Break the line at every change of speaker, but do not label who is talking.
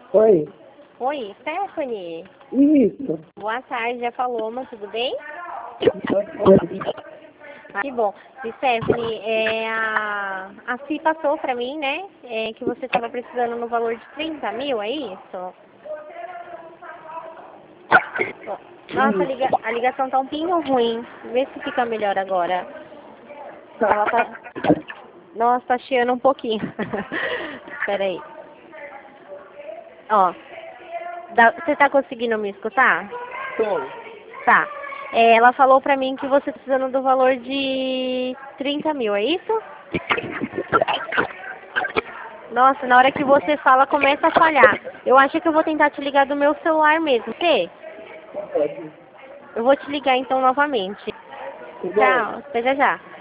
Oi.
Oi, Stephanie.
Isso.
Boa tarde, já falou, mas tudo bem? Ah, que bom. Stephanie, a FI passou pra mim, né, que você estava precisando no valor de 30 mil, é isso? Nossa, a ligação tá um pouquinho ruim. Vê se fica melhor agora. Ela tá... Nossa, tá chiando um pouquinho. Espera aí. Ó, você tá conseguindo me escutar?
Tô.
Tá. Ela falou pra mim que você tá precisando do valor de 30 mil, é isso? Nossa, na hora que você fala, começa a falhar. Eu acho que eu vou tentar te ligar do meu celular mesmo, ok? Eu vou te ligar então novamente. Tchau, até já já.